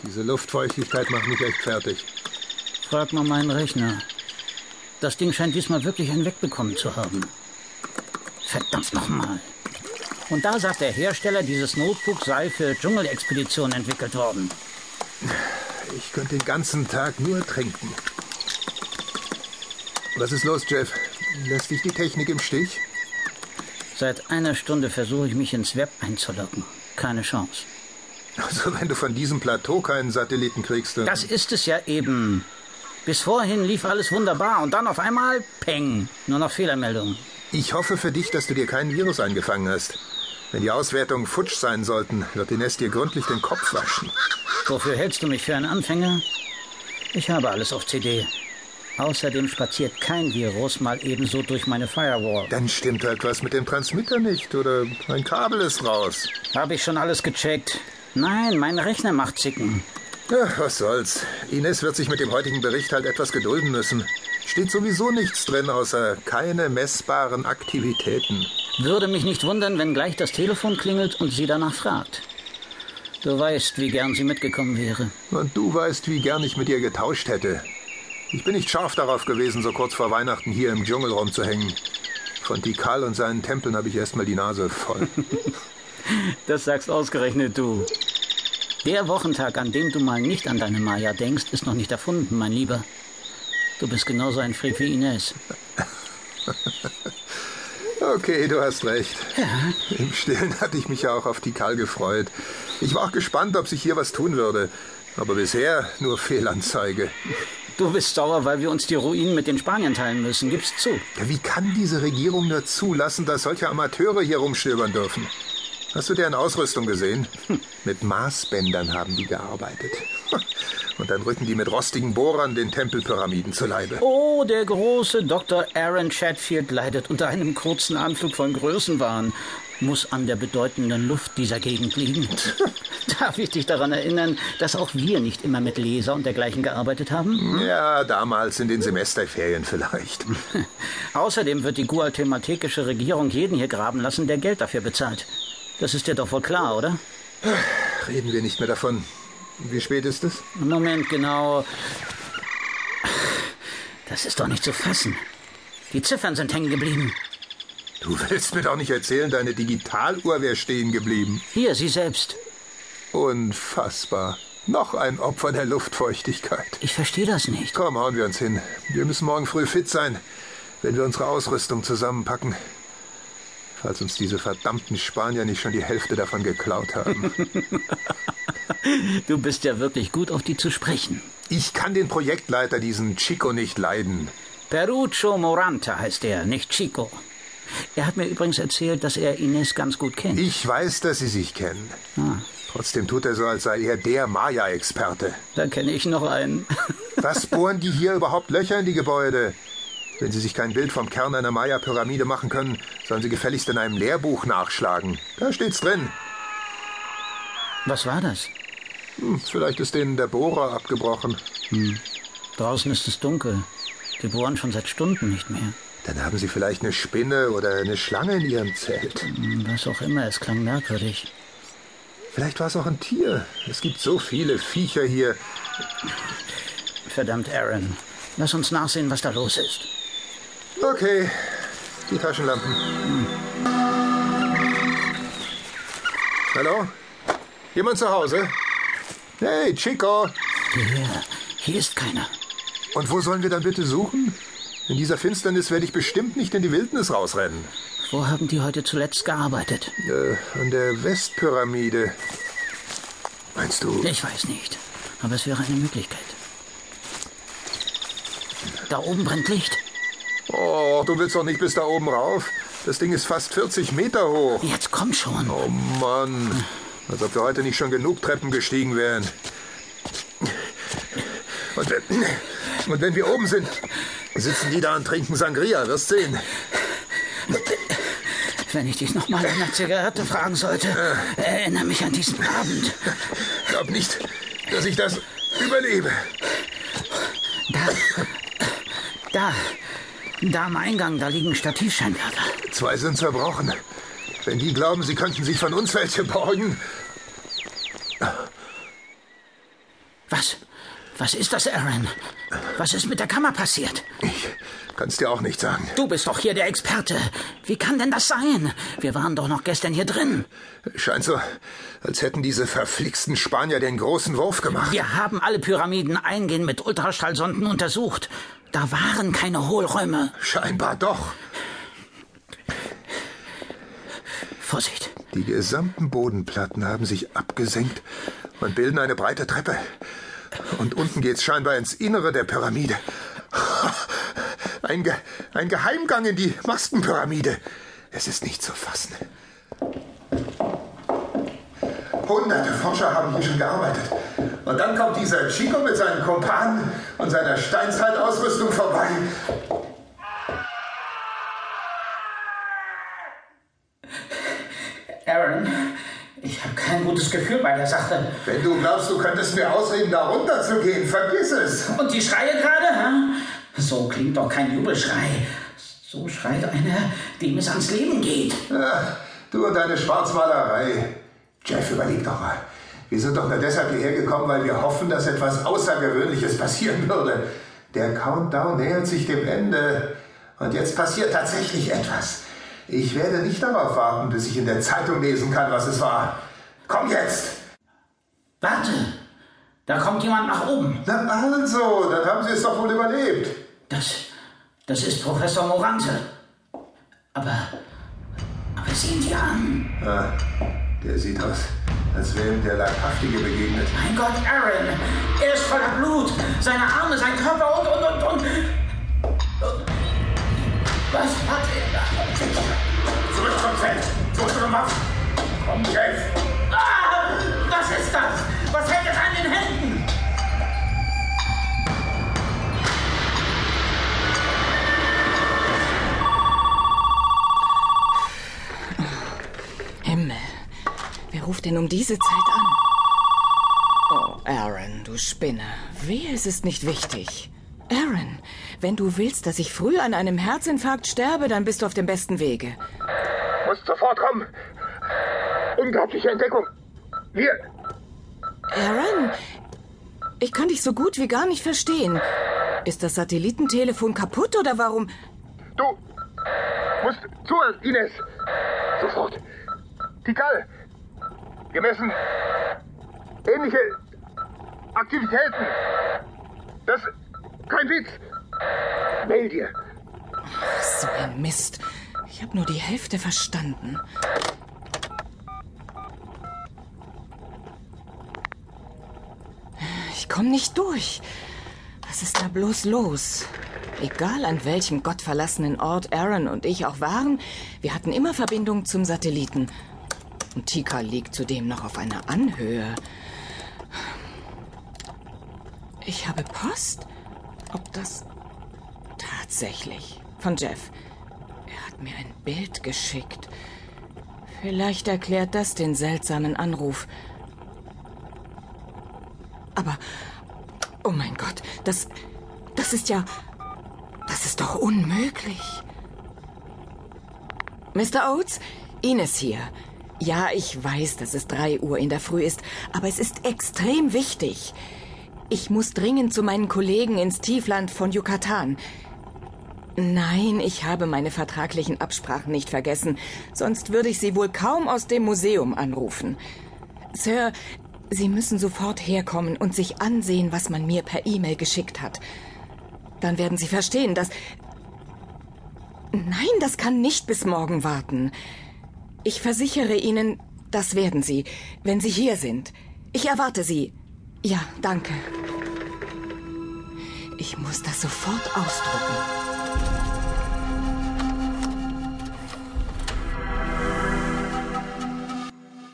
Diese Luftfeuchtigkeit macht mich echt fertig. Frag mal meinen Rechner. Das Ding scheint diesmal wirklich hinwegbekommen zu haben. Verdammt nochmal. Und da sagt der Hersteller, dieses Notebook sei für Dschungelexpeditionen entwickelt worden. Ich könnte den ganzen Tag nur trinken. Was ist los, Jeff? Lässt dich die Technik im Stich? Seit einer Stunde versuche ich mich ins Web einzuloggen. Keine Chance. Also wenn du von diesem Plateau keinen Satelliten kriegst... Das ist es ja eben. Bis vorhin lief alles wunderbar und dann auf einmal, peng, nur noch Fehlermeldungen. Ich hoffe für dich, dass du dir kein Virus eingefangen hast. Wenn die Auswertungen futsch sein sollten, wird Ines dir gründlich den Kopf waschen. Wofür hältst du mich für einen Anfänger? Ich habe alles auf CD. Außerdem spaziert kein Virus mal ebenso durch meine Firewall. Dann stimmt halt was mit dem Transmitter nicht oder ein Kabel ist raus. Habe ich schon alles gecheckt. Nein, mein Rechner macht Zicken. Ja, was soll's. Ines wird sich mit dem heutigen Bericht halt etwas gedulden müssen. Steht sowieso nichts drin, außer keine messbaren Aktivitäten. Würde mich nicht wundern, wenn gleich das Telefon klingelt und sie danach fragt. Du weißt, wie gern sie mitgekommen wäre. Und du weißt, wie gern ich mit ihr getauscht hätte. Ich bin nicht scharf darauf gewesen, so kurz vor Weihnachten hier im Dschungel rumzuhängen. Von Tikal und seinen Tempeln habe ich erstmal die Nase voll. Das sagst ausgerechnet du. Der Wochentag, an dem du mal nicht an deine Maya denkst, ist noch nicht erfunden, mein Lieber. Du bist genauso ein Freak wie Ines. Okay, du hast recht. Ja. Im Stillen hatte ich mich ja auch auf Tikal gefreut. Ich war auch gespannt, ob sich hier was tun würde. Aber bisher nur Fehlanzeige. Du bist sauer, weil wir uns die Ruinen mit den Spaniern teilen müssen. Gib's zu. Ja, wie kann diese Regierung nur zulassen, dass solche Amateure hier rumstöbern dürfen? Hast du deren Ausrüstung gesehen? Mit Maßbändern haben die gearbeitet. Und dann rücken die mit rostigen Bohrern den Tempelpyramiden zu Leibe. Oh, der große Dr. Aaron Chatfield leidet unter einem kurzen Anflug von Größenwahn. Muss an der bedeutenden Luft dieser Gegend liegen. Darf ich dich daran erinnern, dass auch wir nicht immer mit Laser und dergleichen gearbeitet haben? Ja, damals in den Semesterferien vielleicht. Außerdem wird die guatemaltekische Regierung jeden hier graben lassen, der Geld dafür bezahlt. Das ist dir doch wohl klar, oder? Reden wir nicht mehr davon. Wie spät ist es? Moment, genau. Das ist doch nicht zu fassen. Die Ziffern sind hängen geblieben. Du willst mir doch nicht erzählen, deine Digitaluhr wäre stehen geblieben. Hier, sie selbst. Unfassbar. Noch ein Opfer der Luftfeuchtigkeit. Ich verstehe das nicht. Komm, hauen wir uns hin. Wir müssen morgen früh fit sein, wenn wir unsere Ausrüstung zusammenpacken. Falls uns diese verdammten Spanier nicht schon die Hälfte davon geklaut haben. Du bist ja wirklich gut, auf die zu sprechen. Ich kann den Projektleiter, diesen Chico, nicht leiden. Perucho Morante heißt er, nicht Chico. Er hat mir übrigens erzählt, dass er Ines ganz gut kennt. Ich weiß, dass sie sich kennen. Trotzdem tut er so, als sei er der Maya-Experte. Da kenne ich noch einen. Was bohren die hier überhaupt Löcher in die Gebäude? Wenn Sie sich kein Bild vom Kern einer Maya-Pyramide machen können, sollen Sie gefälligst in einem Lehrbuch nachschlagen. Da steht's drin. Was war das? Vielleicht ist denen der Bohrer abgebrochen. Draußen ist es dunkel. Die bohren schon seit Stunden nicht mehr. Dann haben Sie vielleicht eine Spinne oder eine Schlange in Ihrem Zelt. Was auch immer, es klang merkwürdig. Vielleicht war es auch ein Tier. Es gibt so viele Viecher hier. Verdammt, Aaron. Lass uns nachsehen, was da los ist. Okay, die Taschenlampen. Hallo? Jemand zu Hause? Hey, Chico! Hier ist keiner. Und wo sollen wir dann bitte suchen? In dieser Finsternis werde ich bestimmt nicht in die Wildnis rausrennen. Wo haben die heute zuletzt gearbeitet? An der Westpyramide. Meinst du? Ich weiß nicht, aber es wäre eine Möglichkeit. Da oben brennt Licht. Oh, du willst doch nicht bis da oben rauf? Das Ding ist fast 40 Meter hoch. Jetzt komm schon. Oh Mann, als ob wir heute nicht schon genug Treppen gestiegen wären. Und wenn wir oben sind, sitzen die da und trinken Sangria, wirst sehen. Wenn ich dich noch mal nach einer Zigarette fragen sollte, erinnere mich an diesen Abend. Glaub nicht, dass ich das überlebe. Da am Eingang, da liegen Stativscheinwerfer. 2 sind zerbrochen. Wenn die glauben, sie könnten sich von uns welche borgen. Was ist das, Aaron? Was ist mit der Kammer passiert? Ich kann's dir auch nicht sagen. Du bist doch hier der Experte. Wie kann denn das sein? Wir waren doch noch gestern hier drin. Scheint so, als hätten diese verflixten Spanier den großen Wurf gemacht. Wir haben alle Pyramiden eingehend mit Ultraschallsonden untersucht. Da waren keine Hohlräume. Scheinbar doch. Vorsicht. Die gesamten Bodenplatten haben sich abgesenkt und bilden eine breite Treppe. Und unten geht's scheinbar ins Innere der Pyramide. Ein Geheimgang in die Maskenpyramide. Es ist nicht zu fassen. Hunderte Forscher haben hier schon gearbeitet. Und dann kommt dieser Chico mit seinen Kumpanen und seiner Steinzeitausrüstung vorbei. Aaron, ich habe kein gutes Gefühl bei der Sache. Wenn du glaubst, du könntest mir ausreden, da runterzugehen, vergiss es. Und die Schreie gerade, hm? So klingt doch kein Jubelschrei. So schreit einer, dem es ans Leben geht. Ach, du und deine Schwarzmalerei. Jeff, überleg doch mal. Wir sind doch nur deshalb hierher gekommen, weil wir hoffen, dass etwas Außergewöhnliches passieren würde. Der Countdown nähert sich dem Ende. Und jetzt passiert tatsächlich etwas. Ich werde nicht darauf warten, bis ich in der Zeitung lesen kann, was es war. Komm jetzt! Warte, da kommt jemand nach oben. Na also, dann haben Sie es doch wohl überlebt. Das ist Professor Morante. Aber sehen Sie an. Ah, der sieht aus, als wäre ihm der Leibhaftige begegnet. Mein Gott, Aaron, er ist voller Blut. Seine Arme, sein Körper und. Was hat er da? Zurück zum Feld, zu unseren Waffen. Komm, Jeff. Ah, was ist das? Was hält es an den Händen? Himmel, wer ruft denn um diese Zeit an? Oh, Aaron, du Spinner. Wehe, es ist nicht wichtig. Aaron, wenn du willst, dass ich früh an einem Herzinfarkt sterbe, dann bist du auf dem besten Wege. Muss sofort kommen. Unglaubliche Entdeckung. Wir... Aaron, ich kann dich so gut wie gar nicht verstehen. Ist das Satellitentelefon kaputt oder warum... Du musst zuhören, Ines. Sofort. Tikal. Gemessen. Ähnliche Aktivitäten. Das... Kein Witz. Mail dir. So ein Mist. Ich habe nur die Hälfte verstanden. Ich komme nicht durch. Was ist da bloß los? Egal an welchem gottverlassenen Ort Aaron und ich auch waren, wir hatten immer Verbindung zum Satelliten. Und Tikal liegt zudem noch auf einer Anhöhe. Ich habe Post? Ob das... Tatsächlich. Von Jeff. Er hat mir ein Bild geschickt. Vielleicht erklärt das den seltsamen Anruf. Aber... Oh mein Gott, das ist ja... Das ist doch unmöglich. Mr. Oates, Ines hier. Ja, ich weiß, dass es 3 Uhr in der Früh ist, aber es ist extrem wichtig. Ich muss dringend zu meinen Kollegen ins Tiefland von Yucatan. Nein, ich habe meine vertraglichen Absprachen nicht vergessen. Sonst würde ich Sie wohl kaum aus dem Museum anrufen. Sir, Sie müssen sofort herkommen und sich ansehen, was man mir per E-Mail geschickt hat. Dann werden Sie verstehen, dass... Nein, das kann nicht bis morgen warten. Ich versichere Ihnen, das werden Sie, wenn Sie hier sind. Ich erwarte Sie. Ja, danke. Ich muss das sofort ausdrucken.